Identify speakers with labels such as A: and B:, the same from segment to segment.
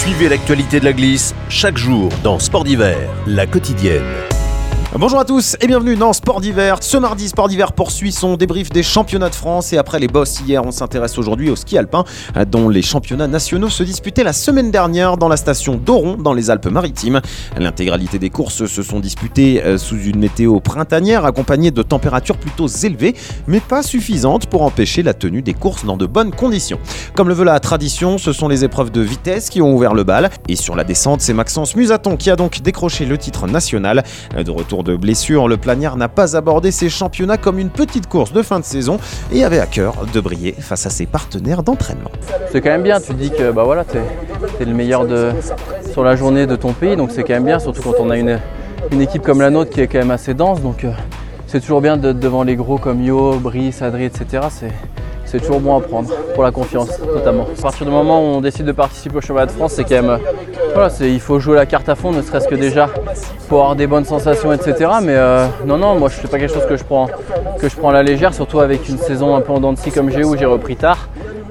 A: Suivez l'actualité de la glisse chaque jour dans Sport d'hiver, la quotidienne.
B: Bonjour à tous et bienvenue dans Sport d'hiver. Ce mardi, Sport d'hiver poursuit son débrief des championnats de France et après les bosses hier, on s'intéresse aujourd'hui au ski alpin dont les championnats nationaux se disputaient la semaine dernière dans la station d'Oron dans les Alpes-Maritimes. L'intégralité des courses se sont disputées sous une météo printanière accompagnée de températures plutôt élevées mais pas suffisantes pour empêcher la tenue des courses dans de bonnes conditions. Comme le veut la tradition, ce sont les épreuves de vitesse qui ont ouvert le bal et sur la descente, c'est Maxence Musaton qui a donc décroché le titre national. De retour de blessure, le Plagnard n'a pas abordé ses championnats comme une petite course de fin de saison et avait à cœur de briller face à ses partenaires d'entraînement.
C: C'est quand même bien, tu te dis que t'es le meilleur sur la journée de ton pays, donc c'est quand même bien, surtout quand on a une équipe comme la nôtre qui est quand même assez dense, donc c'est toujours bien d'être devant les gros comme Yo, Brice, Adri, etc. C'est toujours bon à prendre, pour la confiance notamment. À partir du moment où on décide de participer au championnat de France, c'est quand même, il faut jouer la carte à fond, ne serait-ce que déjà pour avoir des bonnes sensations, etc. Mais non, moi je fais pas quelque chose que je prends à la légère, surtout avec une saison un peu en dents de scie comme j'ai eu où j'ai repris tard.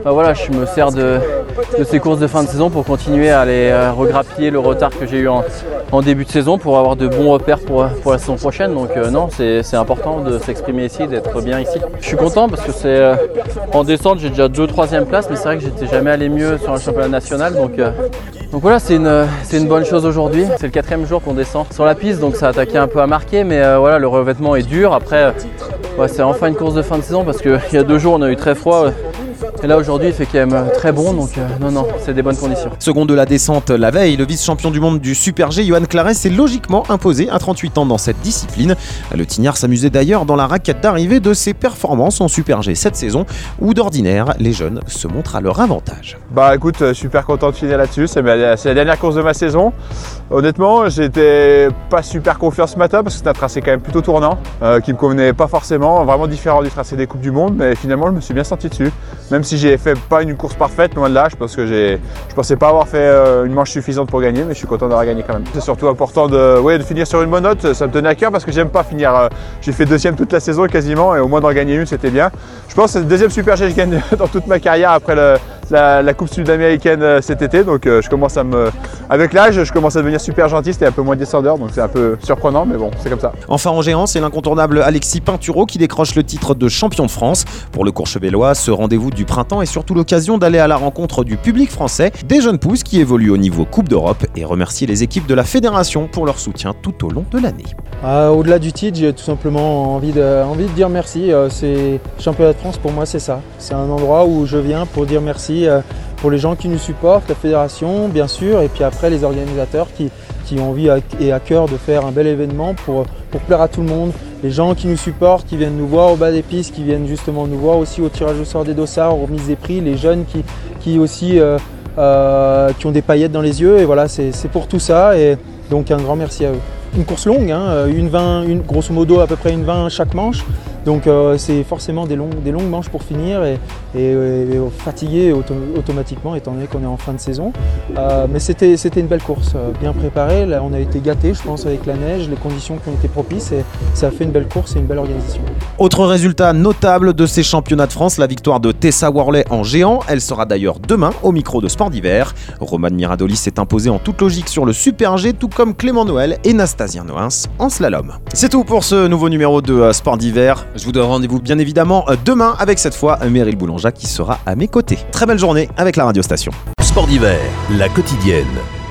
C: Je me sers de ces courses de fin de saison pour continuer à aller regrappiller le retard que j'ai eu en début de saison pour avoir de bons repères pour la saison prochaine. Donc non, c'est important de s'exprimer ici, d'être bien ici. Je suis content parce que c'est en descente, j'ai déjà 2 3e place, mais c'est vrai que j'étais jamais allé mieux sur un championnat national. Donc voilà, c'est une bonne chose aujourd'hui. C'est le 4e jour qu'on descend sur la piste, donc ça a attaqué un peu à marquer, mais le revêtement est dur. Après, c'est enfin une course de fin de saison parce qu'il y a 2 jours on a eu très froid. Et là aujourd'hui il fait quand même très bon, donc non, c'est des bonnes conditions.
B: Second de la descente la veille, le vice-champion du monde du Super G, Johan Claret, s'est logiquement imposé à 38 ans dans cette discipline. Le Tignard s'amusait d'ailleurs dans la raquette d'arrivée de ses performances en Super G cette saison, où d'ordinaire les jeunes se montrent à leur avantage.
D: Écoute, je suis super content de finir là-dessus, c'est la dernière course de ma saison. Honnêtement, j'étais pas super confiant ce matin parce que c'était un tracé quand même plutôt tournant, qui me convenait pas forcément, vraiment différent du tracé des Coupes du Monde, mais finalement je me suis bien senti dessus. Même si j'ai fait pas une course parfaite, loin de là, je pensais pas avoir fait une manche suffisante pour gagner, mais je suis content d'avoir gagné quand même. C'est surtout important de finir sur une bonne note, ça me tenait à cœur parce que j'aime pas finir, j'ai fait 2e toute la saison quasiment et au moins d'en gagner une c'était bien. Je pense que c'est le 2e Super G que je gagne dans toute ma carrière après la Coupe sud-américaine cet été, donc avec l'âge je commence à devenir super gentil, c'était un peu moins descendeur, donc c'est un peu surprenant, mais bon, c'est comme ça.
B: Enfin en géant, c'est l'incontournable Alexis Pinturo qui décroche le titre de champion de France. Pour le Courchevellois, ce rendez-vous du printemps est surtout l'occasion d'aller à la rencontre du public français, des jeunes pousses qui évoluent au niveau Coupe d'Europe et remercier les équipes de la fédération pour leur soutien tout au long de l'année.
E: Au-delà du titre, j'ai tout simplement envie de dire merci. C'est championnat de France pour moi, c'est ça. C'est un endroit où je viens pour dire merci pour les gens qui nous supportent, la fédération bien sûr, et puis après les organisateurs qui ont envie et à cœur de faire un bel événement pour plaire à tout le monde. Les gens qui nous supportent, qui viennent nous voir au bas des pistes, qui viennent justement nous voir aussi au tirage au sort des dossards, aux remises des prix, les jeunes qui aussi qui ont des paillettes dans les yeux, et voilà, c'est pour tout ça, et donc un grand merci à eux. Une course longue, grosso modo à peu près une 20 chaque manche, donc c'est forcément des longues manches pour finir et fatigué automatiquement étant donné qu'on est en fin de saison. Mais c'était une belle course, bien préparée. Là, on a été gâtés, je pense, avec la neige, les conditions qui ont été propices, et ça a fait une belle course et une belle organisation.
B: Autre résultat notable de ces championnats de France, la victoire de Tessa Worley en géant. Elle sera d'ailleurs demain au micro de Sport d'hiver. Romane Miradoli s'est imposée en toute logique sur le Super G, tout comme Clément Noël et Nastasia Noens en slalom. C'est tout pour ce nouveau numéro de Sport d'hiver. Je vous donne rendez-vous bien évidemment demain avec cette fois Meryl Boulanja qui sera à mes côtés. Très belle journée avec la radio station.
A: Sport d'hiver, la quotidienne.